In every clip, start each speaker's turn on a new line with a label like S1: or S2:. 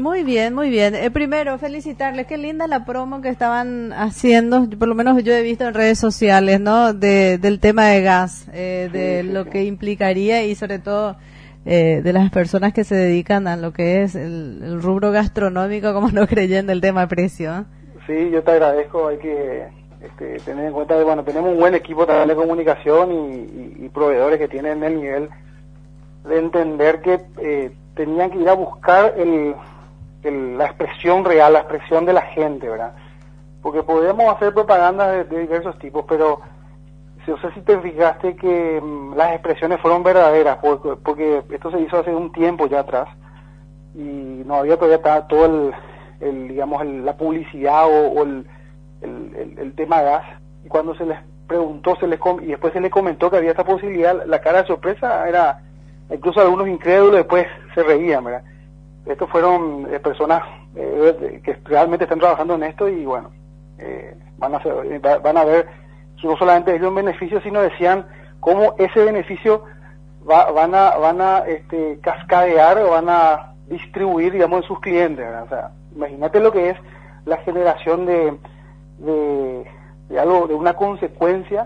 S1: Muy bien, muy bien. Primero, felicitarles. Qué linda la promo que estaban haciendo. Por lo menos yo he visto en redes sociales, ¿no? Del tema de gas, de lo que implicaría y sobre todo de las personas que se dedican a lo que es el rubro gastronómico, como no creyendo el tema precio, ¿eh?
S2: Sí, yo te agradezco. Hay que tener en cuenta que, bueno, tenemos un buen equipo también de comunicación y proveedores que tienen el nivel de entender que tenían que ir a buscar la expresión real, la expresión de la gente, ¿verdad? Porque podemos hacer propaganda de diversos tipos, pero no sé si te fijaste que las expresiones fueron verdaderas, porque esto se hizo hace un tiempo ya atrás y no había todavía todo digamos, la publicidad o el tema gas. Y cuando se les preguntó, y después se les comentó que había esta posibilidad, la cara de sorpresa era, incluso algunos incrédulos después se reían, ¿verdad? Estos fueron personas que realmente están trabajando en esto y bueno, van a ver no solamente ellos un beneficio, sino decían cómo ese beneficio van a cascadear o van a distribuir, digamos, en sus clientes, ¿verdad? O sea, imagínate lo que es la generación de algo, de una consecuencia.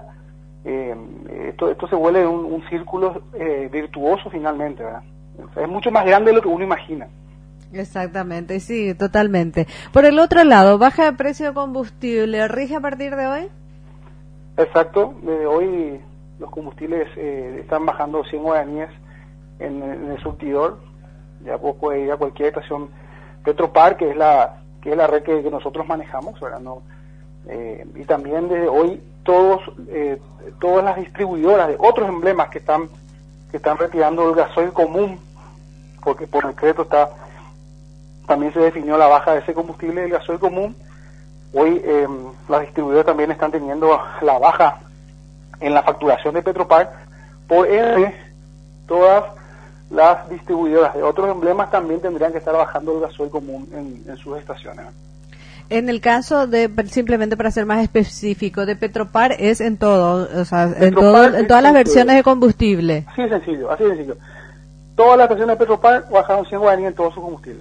S2: Esto se vuelve un círculo virtuoso finalmente, ¿verdad? O sea, es mucho más grande de lo que uno imagina.
S1: Exactamente, sí, totalmente. Por el otro lado, baja de precio de combustible, ¿rige a partir de hoy?
S2: Exacto, desde hoy los combustibles están bajando 100 guaraníes en el surtidor. Ya vos puedes ir a cualquier estación Petropar, que es la red que nosotros manejamos, ¿verdad? ¿No? Y también desde hoy todas las distribuidoras de otros emblemas que están retirando el gasoil común, porque por decreto también se definió la baja de ese combustible del gasoil común. Hoy las distribuidoras también están teniendo la baja en la facturación de Petropar. Por ende, todas las distribuidoras de otros emblemas también tendrían que estar bajando el gasoil común en sus estaciones.
S1: En el caso de, simplemente para ser más específico, de Petropar es en todo, o sea, en todas las versiones de combustible.
S2: Así de sencillo, así de sencillo. Todas las versiones de Petropar bajaron 100 guaraníes en todo su combustible.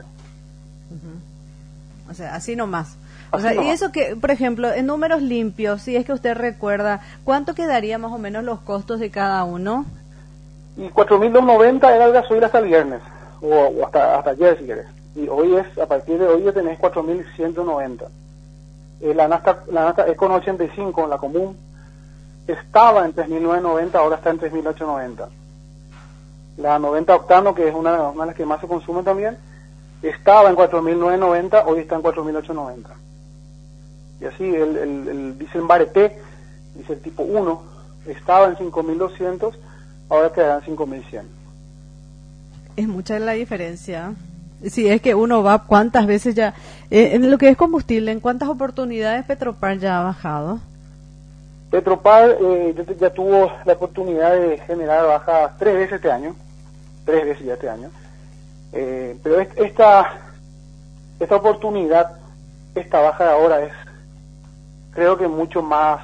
S1: O sea, así nomás. O sea, y eso que, por ejemplo, en números limpios, si es que usted recuerda, ¿cuánto quedaría más o menos los costos de cada uno?
S2: Y 4.290 era el gasoil hasta el viernes, o hasta ayer si querés. Y hoy a partir de hoy ya tenés 4.190. La nafta Econ 85, la común, estaba en 3.990, ahora está en 3.890. La 90 octano, que es una de las que más se consume también, estaba en 4.990, hoy está en 4.890. Y así el diésel Barete, diésel tipo 1, estaba en 5.200, ahora quedará en 5.100.
S1: Es mucha la diferencia. Sí, es que uno va cuántas veces ya, en lo que es combustible, ¿en cuántas oportunidades Petropar ya ha bajado?
S2: Petropar ya tuvo la oportunidad de generar bajas 3 veces este año, 3 veces ya este año. Pero esta oportunidad, esta baja de ahora es, creo que mucho más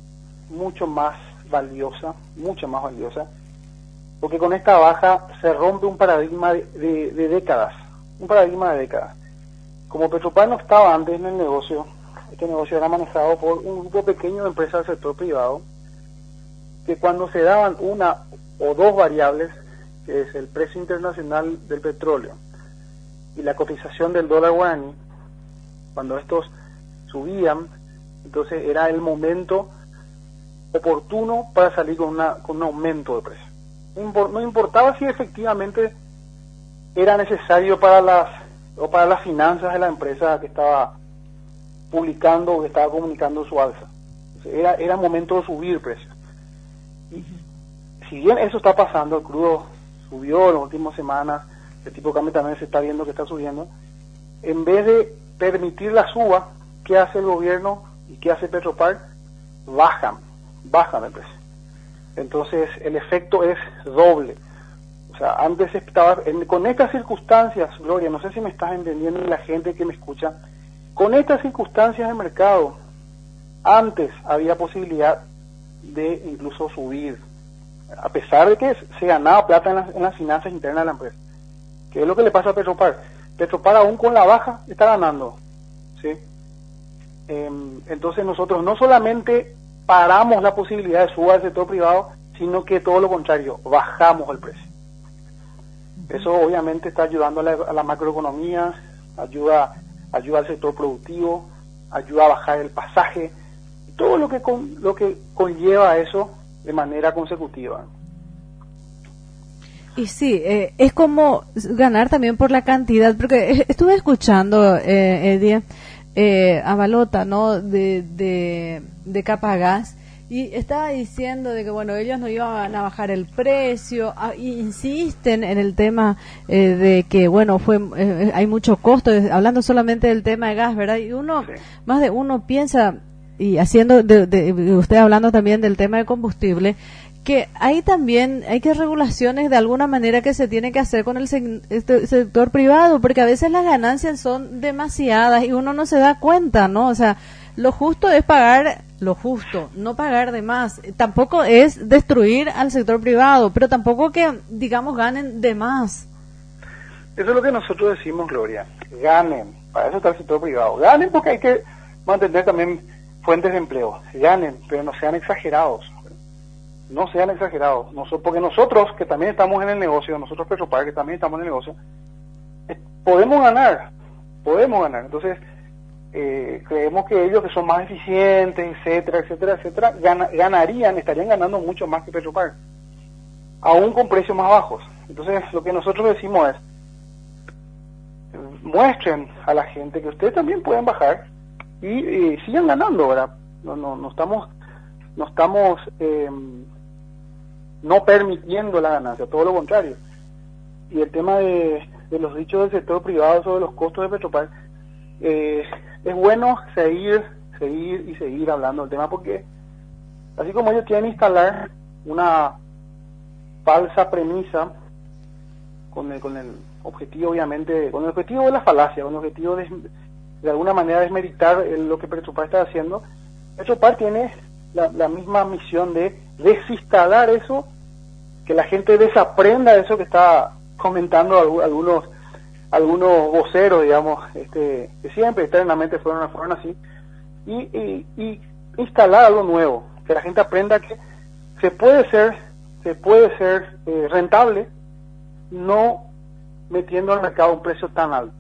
S2: valiosa, porque con esta baja se rompe un paradigma de décadas, Como Petropar no estaba antes en el negocio, este negocio era manejado por un grupo pequeño de empresas del sector privado, que cuando se daban una o dos variables, que es el precio internacional del petróleo y la cotización del dólar guaraní, cuando estos subían, entonces era el momento oportuno para salir con un aumento de precio. No importaba si efectivamente era necesario para las finanzas de la empresa que estaba publicando o que estaba comunicando su alza. Era momento de subir precios. Y si bien eso está pasando, el crudo subió en las últimas semanas, el tipo de cambio también se está viendo que está subiendo, en vez de permitir la suba, ¿qué hace el gobierno y qué hace Petropar? Bajan el precio. Entonces el efecto es doble. O sea, antes estaba, con estas circunstancias, Gloria, no sé si me estás entendiendo, la gente que me escucha, con estas circunstancias de mercado, antes había posibilidad de incluso subir, a pesar de que se ganaba plata en las finanzas internas de la empresa. ¿Qué es lo que le pasa a Petropar? Petropar aún con la baja está ganando, ¿sí? Entonces nosotros no solamente paramos la posibilidad de suba del sector privado, sino que todo lo contrario, bajamos el precio. Eso obviamente está ayudando a la macroeconomía, ayuda al sector productivo, ayuda a bajar el pasaje, todo lo que conlleva eso de manera consecutiva.
S1: Y sí, es como ganar también por la cantidad, porque estuve escuchando, Eddie, a Balota, ¿no?, de Capagás, y estaba diciendo de que, bueno, ellos no iban a bajar el precio, y insisten en el tema de que, bueno, hay mucho costo, hablando solamente del tema de gas, ¿verdad? Y más de uno piensa, y haciendo, usted hablando también del tema de combustible, que ahí también hay que regulaciones de alguna manera que se tiene que hacer con el sector privado, porque a veces las ganancias son demasiadas y uno no se da cuenta, ¿no? O sea, lo justo es pagar lo justo, no pagar de más. Tampoco es destruir al sector privado, pero tampoco que, digamos, ganen de más.
S2: Eso es lo que nosotros decimos, Gloria. Ganen, para eso está el sector privado. Ganen porque hay que mantener también fuentes de empleo. Ganen, pero no sean exagerados. No sean exagerados, porque nosotros que también estamos en el negocio, nosotros Petropar que también estamos en el negocio, podemos ganar. Entonces, creemos que ellos que son más eficientes, etcétera, estarían ganando mucho más que Petropar, aún con precios más bajos. Entonces, lo que nosotros decimos es, muestren a la gente que ustedes también pueden bajar y sigan ganando, ¿verdad? No estamos no permitiendo la ganancia, todo lo contrario. Y el tema de los dichos del sector privado sobre los costos de Petropar, es bueno seguir hablando del tema, porque así como ellos quieren instalar una falsa premisa con el objetivo, obviamente, con el objetivo de la falacia, con el objetivo de alguna manera desmeritar lo que Petropar está haciendo, Petropar tiene la misma misión de desinstalar eso, que la gente desaprenda eso que está comentando algunos voceros, digamos, que siempre eternamente fueron así, y instalar algo nuevo, que la gente aprenda que se puede ser rentable, no metiendo al mercado un precio tan alto.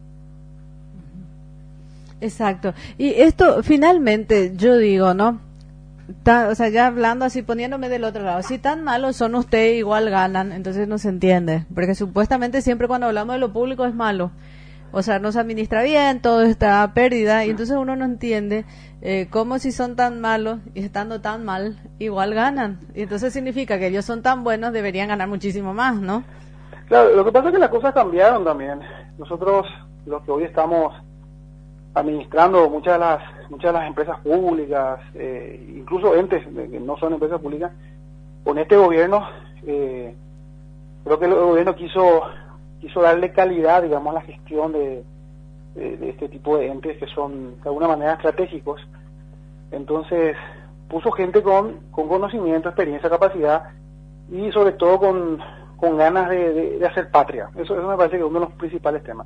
S1: Exacto. Y esto, finalmente, yo digo, ¿no? O sea, ya hablando así, poniéndome del otro lado, si tan malos son ustedes, igual ganan, entonces no se entiende, porque supuestamente siempre cuando hablamos de lo público es malo, o sea, no se administra bien, todo está a pérdida, y entonces uno no entiende cómo si son tan malos y estando tan mal, igual ganan, y entonces significa que ellos son tan buenos, deberían ganar muchísimo más, ¿no?
S2: Claro, lo que pasa es que las cosas cambiaron también. Nosotros, los que hoy estamos administrando muchas de las empresas públicas, incluso entes que no son empresas públicas, con este gobierno, creo que el gobierno quiso darle calidad, digamos, a la gestión de este tipo de entes que son de alguna manera estratégicos. Entonces puso gente con conocimiento, experiencia, capacidad y sobre todo con ganas de hacer patria. Eso me parece que es uno de los principales temas.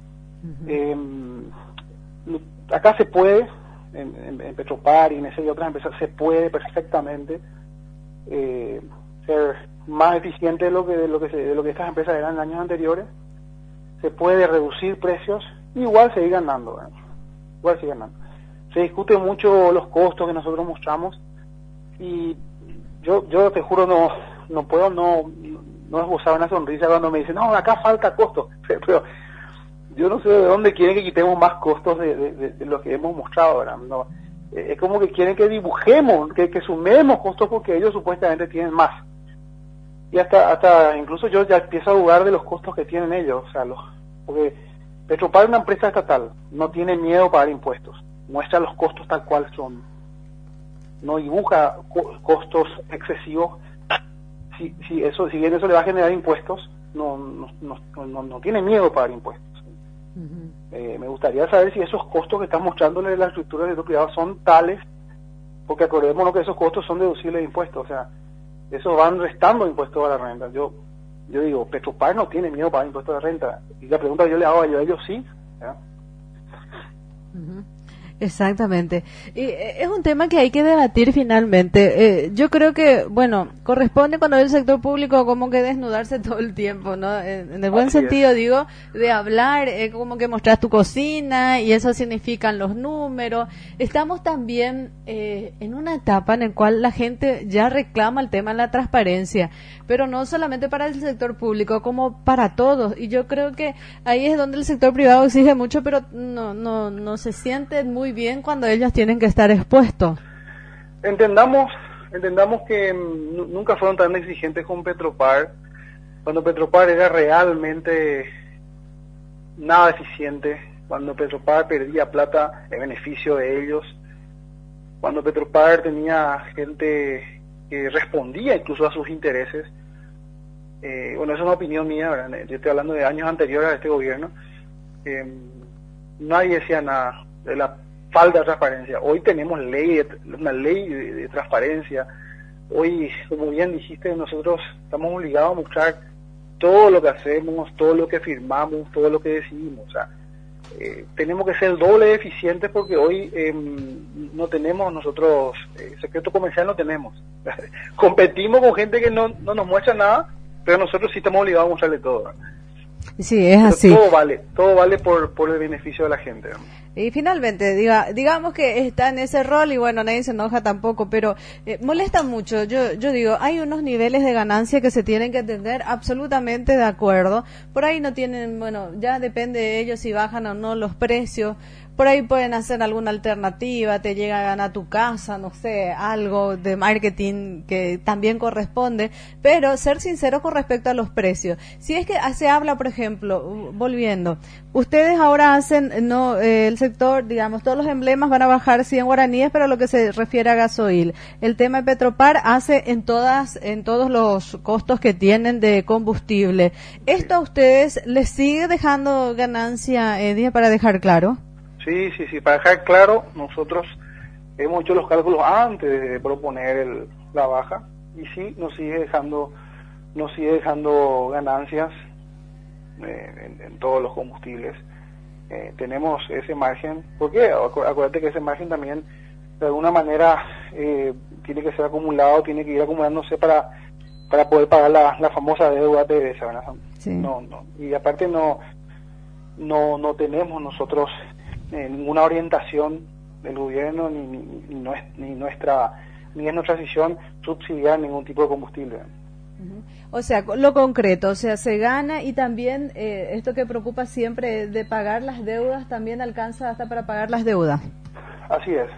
S2: Acá se puede, en Petropar y en esa y otras empresas, se puede perfectamente ser más eficiente de lo que estas empresas eran en años anteriores. Se puede reducir precios, igual seguir ganando, Se discute mucho los costos que nosotros mostramos, y yo te juro no puedo no esbozar una sonrisa cuando me dicen, no, acá falta costo, pero yo no sé de dónde quieren que quitemos más costos de lo que hemos mostrado, ¿verdad? No, es como que quieren que dibujemos, que sumemos costos porque ellos supuestamente tienen más. Y hasta incluso yo ya empiezo a dudar de los costos que tienen ellos, o sea, porque Petropar es una empresa estatal, no tiene miedo a pagar impuestos, muestra los costos tal cual son, no dibuja costos excesivos. Si bien eso le va a generar impuestos, no tiene miedo a pagar impuestos. Me gustaría saber si esos costos que están mostrándole la estructura del sector privado son tales, porque acordémonos que esos costos son deducibles de impuestos, o sea, esos van restando impuestos a la renta. Yo yo digo, Petropar no tiene miedo para impuestos de renta. Y la pregunta que yo le hago a ellos, sí. ¿Ya?
S1: Exactamente. Y es un tema que hay que debatir finalmente. Yo creo que, bueno, corresponde cuando el sector público como que desnudarse todo el tiempo, ¿no? En el buen sentido, digo, de hablar, como que mostrar tu cocina y eso significan los números. Estamos también en una etapa en la cual la gente ya reclama el tema de la transparencia, pero no solamente para el sector público, como para todos. Y yo creo que ahí es donde el sector privado exige mucho, pero no se sienten muy bien cuando ellos tienen que estar expuestos.
S2: Entendamos que nunca fueron tan exigentes con Petropar, cuando Petropar era realmente nada eficiente, cuando Petropar perdía plata en beneficio de ellos, cuando Petropar tenía gente que respondía incluso a sus intereses. Bueno, esa es una opinión mía, ¿verdad? Yo estoy hablando de años anteriores a este gobierno. Nadie decía nada de la falta de transparencia. Hoy tenemos una ley de transparencia. Hoy, como bien dijiste, nosotros estamos obligados a mostrar todo lo que hacemos, todo lo que firmamos, todo lo que decidimos. O sea, tenemos que ser el doble de eficientes porque hoy no tenemos nosotros, secreto comercial no tenemos. Competimos con gente que no nos muestra nada, pero nosotros sí estamos obligados a mostrarle todo, ¿verdad?
S1: Sí, es
S2: pero
S1: así.
S2: Todo vale por el beneficio de la gente, ¿verdad?
S1: Y finalmente, digamos que está en ese rol y bueno, nadie se enoja tampoco, pero molesta mucho. Yo digo, hay unos niveles de ganancia que se tienen que tener absolutamente de acuerdo. Por ahí no tienen, bueno, ya depende de ellos si bajan o no los precios. Por ahí pueden hacer alguna alternativa, te llegan a tu casa, no sé, algo de marketing que también corresponde, pero ser sincero con respecto a los precios. Si es que se habla, por ejemplo, volviendo, ustedes ahora hacen, el sector, digamos, todos los emblemas van a bajar 100 guaraníes para lo que se refiere a gasoil. El tema de Petropar hace en todos los costos que tienen de combustible. ¿Esto a ustedes les sigue dejando ganancia, Eddie, para dejar claro?
S2: Sí, para dejar claro, nosotros hemos hecho los cálculos antes de proponer la baja y sí nos sigue dejando ganancias en todos los combustibles. Tenemos ese margen, porque acuérdate que ese margen también de alguna manera tiene que ser acumulado, tiene que ir acumulándose para poder pagar la famosa deuda TBS, ¿verdad?
S1: Sí.
S2: Y aparte no tenemos nosotros ninguna orientación del gobierno ni es nuestra decisión subsidiar ningún tipo de combustible.
S1: O sea, lo concreto, o sea, se gana y también esto que preocupa siempre de pagar las deudas también alcanza hasta para pagar las deudas.
S2: Así es.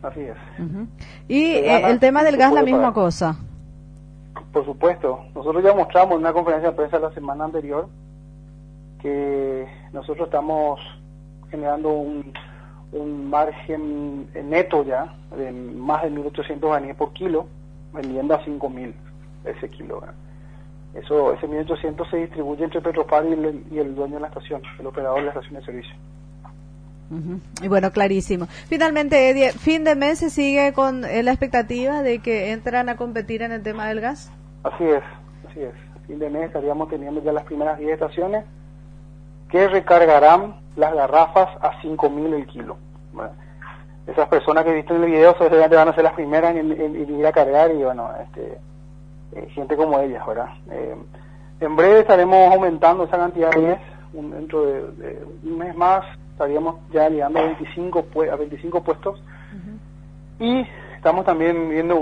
S1: Y el tema del gas la misma cosa.
S2: Por supuesto, nosotros ya mostramos en una conferencia de prensa la semana anterior que nosotros estamos generando un margen neto ya de más de 1.800 guaraníes por kilo, vendiendo a 5.000 ese kilo. Ese 1.800 se distribuye entre Petropar y el dueño de la estación, el operador de la estación de servicio.
S1: Y bueno, clarísimo. Finalmente, Eddie, fin de mes se sigue con la expectativa de que entran a competir en el tema del gas.
S2: Así es. Fin de mes estaríamos teniendo ya las primeras 10 estaciones que recargarán las garrafas a 5.000 el kilo. Bueno, esas personas que viste en el video seguramente van a ser las primeras en ir a cargar y bueno, gente como ellas, ¿verdad? En breve estaremos aumentando esa cantidad de 10, dentro de un mes más estaríamos ya llegando a 25 puestos. Y estamos también viendo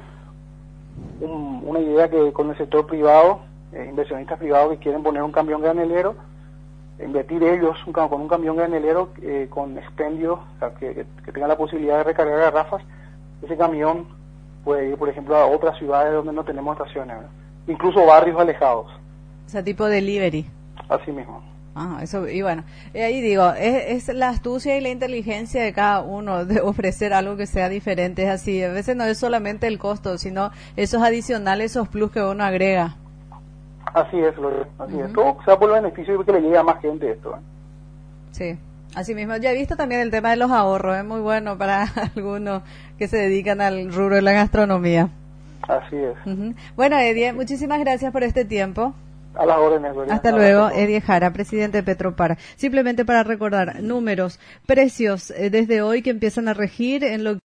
S2: una idea que con el sector privado, inversionistas privados que quieren poner un camión granelero, invertir ellos con un camión granelero con expendio, o sea, que tenga la posibilidad de recargar garrafas. Ese camión puede ir, por ejemplo, a otras ciudades donde no tenemos estaciones, ¿verdad? Incluso barrios alejados.
S1: O sea, tipo delivery.
S2: Así mismo.
S1: Eso, y bueno, ahí digo, es la astucia y la inteligencia de cada uno de ofrecer algo que sea diferente. Es así, a veces no es solamente el costo, sino esos adicionales, esos plus que uno agrega.
S2: Así es. Todo sea por el beneficio y que le llegue a más gente esto.
S1: Sí, así mismo. Ya he visto también el tema de los ahorros, es muy bueno para algunos que se dedican al rubro de la gastronomía.
S2: Así es.
S1: Bueno, Eddie, muchísimas gracias por este tiempo.
S2: A las órdenes, Gloria.
S1: Hasta luego, Eddie Jara, presidente de Petropar. Simplemente para recordar números, precios desde hoy que empiezan a regir en lo